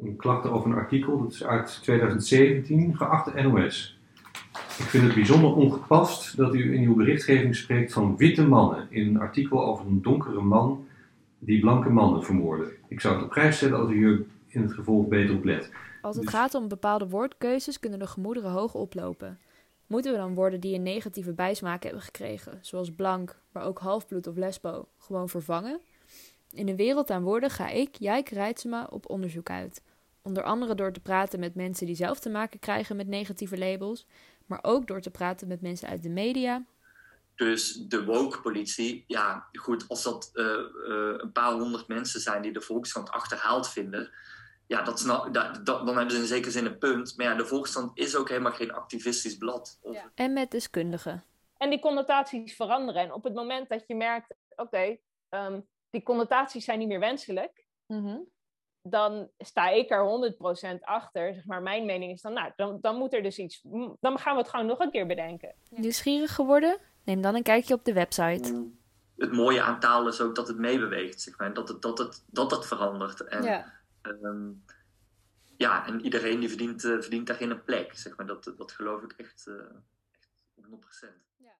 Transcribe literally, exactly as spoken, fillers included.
een klacht over een artikel, dat is uit twintig zeventien, geachte N O S. Ik vind het bijzonder ongepast dat u in uw berichtgeving spreekt van witte mannen in een artikel over een donkere man die blanke mannen vermoordde. Ik zou het op prijs stellen als u hier in het gevolg beter op let. Als het Dus... gaat om bepaalde woordkeuzes kunnen de gemoederen hoog oplopen. Moeten we dan woorden die een negatieve bijsmaak hebben gekregen, zoals blank, maar ook halfbloed of lesbo, gewoon vervangen? In de wereld aan woorden ga ik, Jijke Reitsema, op onderzoek uit. Onder andere door te praten met mensen die zelf te maken krijgen met negatieve labels, maar ook door te praten met mensen uit de media. Dus de woke-politie, ja goed, als dat uh, uh, een paar honderd mensen zijn die de Volkskrant achterhaald vinden, ja, dat snap, dat, dat, dan hebben ze in zekere zin een punt. Maar ja, de Volkskrant is ook helemaal geen activistisch blad. Of... Ja. En met deskundigen. En die connotaties veranderen. En op het moment dat je merkt, oké, okay, um, die connotaties zijn niet meer wenselijk, mm-hmm. dan sta ik er honderd procent achter. Zeg maar, mijn mening is dan, nou, dan, dan moet er dus iets, dan gaan we het gewoon nog een keer bedenken. Ja. Nieuwsgierig geworden? Neem dan een kijkje op de website. Het mooie aan taal is ook dat het meebeweegt, zeg maar, dat het, dat het, dat het verandert. En, ja. Um, ja, en iedereen die verdient, uh, verdient daarin een plek, zeg maar, dat, dat geloof ik echt, uh, echt honderd procent. Ja.